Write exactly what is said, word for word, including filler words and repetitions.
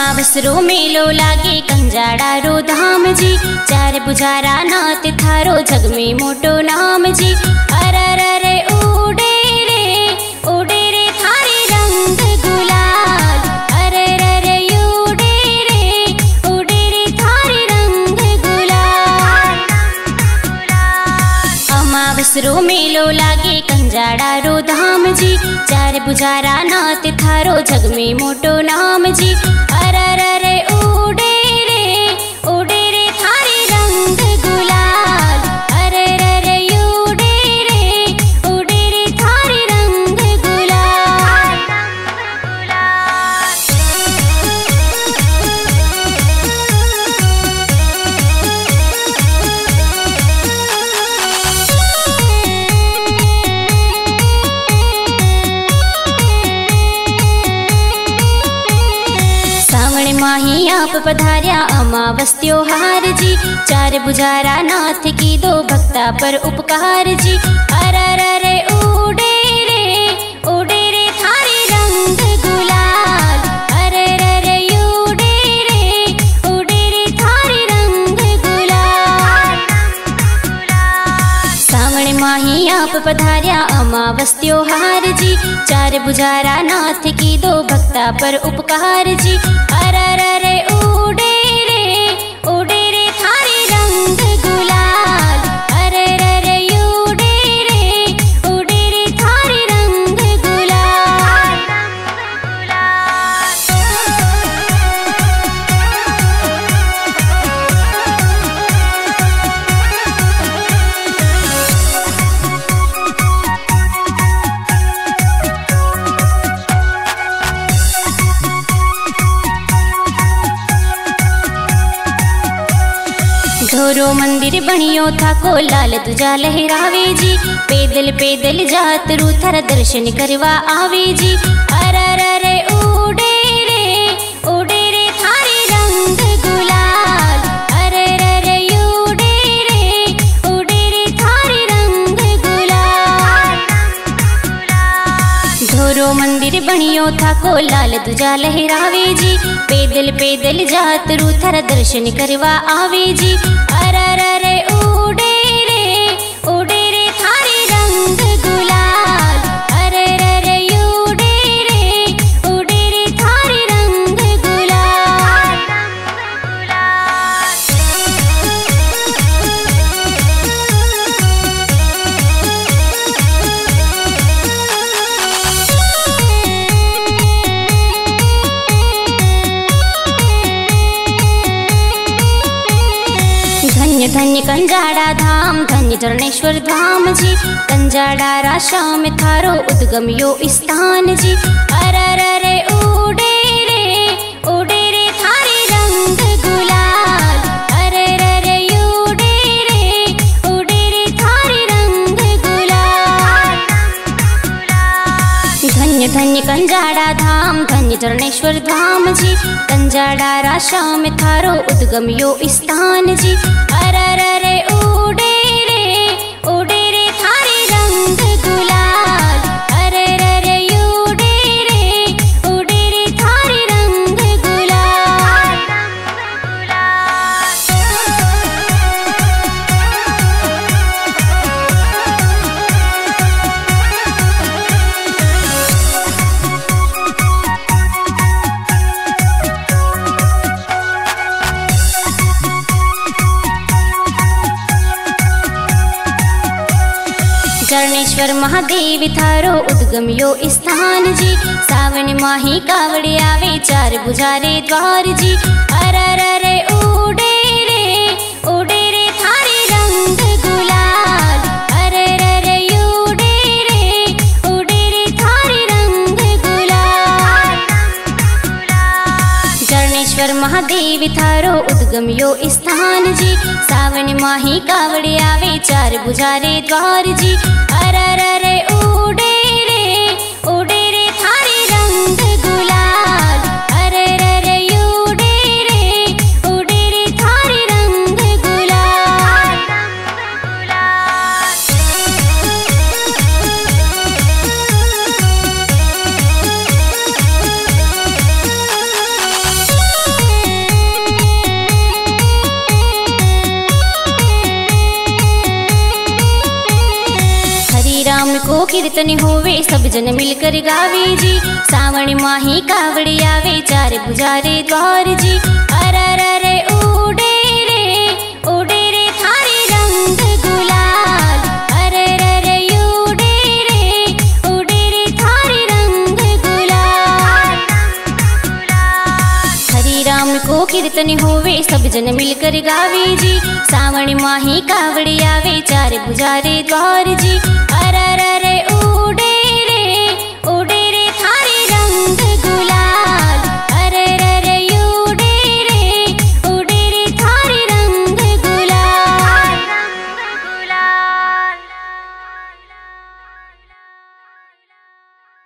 अमावसरो मेलो लागे कंजाड़ा रो धाम जी। चार बुझारा नाथ थारो जग में मोटो नाम जी। अरर रे उड़े रे उड़े रे थारे रंग गुलाल। अरर रे उड़े रे उड़े रे थारे रंग गुलाल। अमावसरो मेलो लागे कंजाड़ा रो धाम जी। चार बुझारा नाथ थारो जग में मोटो नाम जी। अरर रे उड़े रे उड़े रे थारे रंग गुलाल। अरर रे उड़े रे उड़े रे थारे रंग गुलाल। माही आप पधार्या अमावस त्योहार जी। चार बुझारा नाथ की दो भक्ता पर उपकार जी। अरर रे उड़े रे उड़े रे थारे रंग गुलाल। अरर रे उड़े रे उड़े रे थारे रंग गुलाल। सावण माही आप पधार्या अमावस त्योहार जी। चार बुझारा नाथ की दो भक्ता पर उपकार जी। अरर रे उड़े रे उड़े रे थारे रंग गुलाल। अरर रे उड़े रे उड़े रे थारे रंग गुलाल। धोरो मंदिर बनियो था को लाल तुझा लहरावे जी। पैदल पैदल जात रू थारा दर्शन करवा आवे जी। अरर रे उड़े रे उड़े रे थारे रंग गुलाल। अरर रे उड़े रे उड़े रे थारे रंग गुलाल। धोरो मंदिर बनियो था को लाल तुझा लहरावे जी। पैदल पैदल जात रू थारा दर्शन करवा आवे जी। अरर रे उड़े रे उड़े रे थारे रंग गुलाल। अरर रे उड़े रे उड़े रे थारे रंग गुलाल। धन्य धन्य कंजाड़ा धाम धन्य चरणेश्वर धाम जी। कंजाड़ा राशा में थारो उद्गम यो स्थान जी। अरर रे उड़े रे उड़े रे थारे रंग गुलाल। अरर रे उड़े रे उड़े रे थारे रंग गुलाल। धन्य धन्य कंजाड़ा धाम धन्य चरणेश्वर धाम जी। कंजाड़ा राशा में थारो उद्गम यो स्थान जी। अरर रे उड़े रे उड़े रे थारे रंग गुलाल। अरर रे उड़े रे उड़े रे थारे रंग गुलाल। चरणेश्वर महादेव थारो उद्गम यो स्थान जी। सावन माही कावड़े आवे चार बुझारे द्वार जी। अरर रे उड़े रे उड़े रे थारे रंग गुलाल। अरर रे उड़े रे उड़े रे थारे रंग गुलाल। चरणेश्वर महादेव थारो उद्गम यो स्थान जी। सावन माही कावड़े आवे चार बुझारे द्वार जी। अरर रे उड़े रे उड़े रे थारे रंग गुलाल। अरर रे उड़े रे उड़े रे थारे रंग गुलाल। को कीर्तन होवे सब जन मिलकर गावे जी। सावन माही कावड़ी आवे चार बुझारे द्वार जी। अरर रे उड़े रे उड़े रे थारे रंग गुलाल। अरर रे उड़े रे उड़े रे थारे रंग गुलाल। हरि राम को कीर्तन होवे सब जन मिलकर गावे जी। सावन माही कावड़ी आवे चार बुझारे द्वार जी। अरर